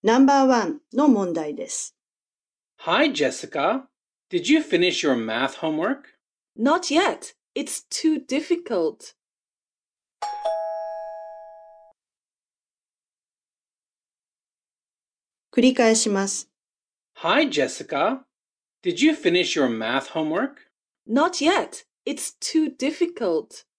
No.1 の問題です。 Hi, Jessica. Did you finish your math homework? Not yet. It's too difficult. 繰り返します。 Hi, Jessica. Did you finish your math homework? Not yet. It's too difficult.